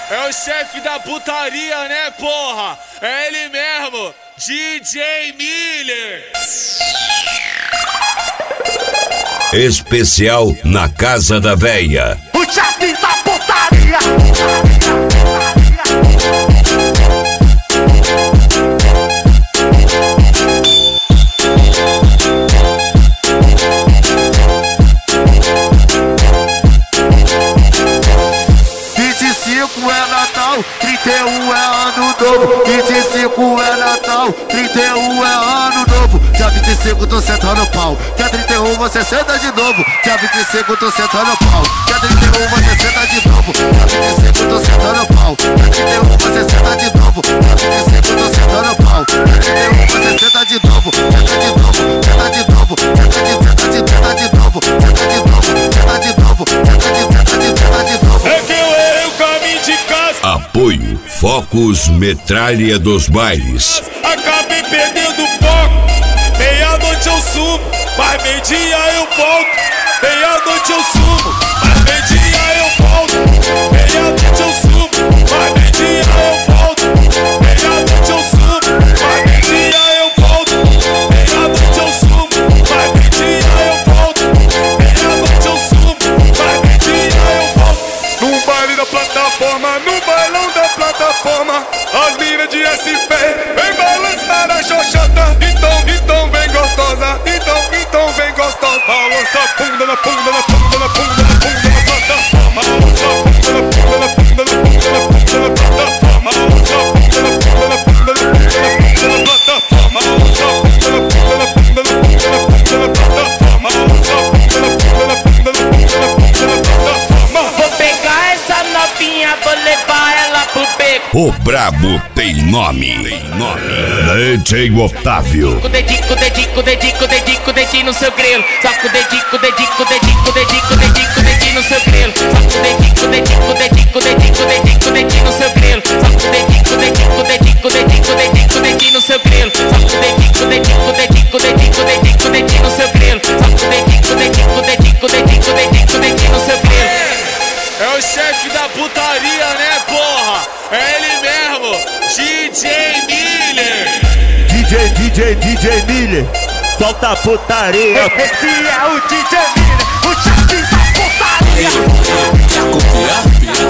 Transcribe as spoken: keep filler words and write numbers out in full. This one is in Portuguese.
É o chefe da putaria, né, porra? É ele mesmo, D J Miller. Especial na Casa da Véia. O chefe da putaria. vinte e cinco é Natal, trinta e um é Ano Novo. vinte e cinco é Natal, trinta e um é Ano Novo. Dia vinte e cinco tô sentando pau, dia trinta e um você senta de novo. Dia vinte e cinco tô sentando pau, dia trinta e um você senta de novo. Dia vinte e cinco tô sentando pau, dia trinta e um você senta de novo. Dia vinte e cinco tô sentando pau, dia trinta e um você senta de novo. Senta de novo, senta de novo, senta de, senta de, senta de novo, senta de novo, senta de novo, senta de, senta de, senta de novo. É que eu errei o caminho de casa. Apoio Focus Metralha dos Bailes. Acabei perdendo o foco. Meia-noite eu sumo, mas meio-dia eu volto. Meia-noite eu sumo, mas meio-dia eu volto. Meia-noite eu sumo, mas meio-dia eu volto. Meia-noite eu sumo, mas meio-dia eu volto. Meia-noite eu sumo, mas meio-dia eu volto. Meia-noite eu sumo, mas meio-dia eu volto. No baile da plataforma, no bailão da plataforma, as minas de S P vem balançar a xoxota. Então, então vem gostosa, então, então vem gostosa. Balança a bunda na bunda na bunda na bunda na bunda na plataforma. Balança a bunda na bunda na bunda na bunda na bunda na plataforma. Balança a bunda na bunda na bunda na bunda na bunda na plataforma. Balança a bunda na bunda na bunda na bunda na bunda na plataforma. Balança a bunda na bunda na bunda na bunda na bunda na plataforma. Vou pegar essa novinha, vou levar ela pro beco. O brabo tem nome. Tem nome. D J Otávio. Com o dedinho, com o dedinho, com o dedinho, com o dedinho, com o dedinho no seu grelo. Só com o dedinho, com o dedinho, com o dedinho, com o dedinho, com o dedinho, com o dedinho no seu grelo. Só com o dedinho, com o dedinho, com o dedinho, com o dedinho, com o dedinho, com o dedinho no seu grelo. Só com o dedinho, com o dedinho, com o dedinho, com o dedinho, com o dedinho, com o dedinho no seu grelo. Só com o dedinho, com o dedinho, com o dedinho, com o dedinho, com o dedinho, com o dedinho no seu grelo. Só com o dedinho, com o dedinho, com o dedinho, com o dedinho, com o dedinho, com o dedinho no seu grelo. É o chefe da putaria, né, porra? É ele mesmo, D J Miller. D J, D J, D J Miller, solta a putaria. Esse é o D J Miller, o chefe da putaria. Quer copiar?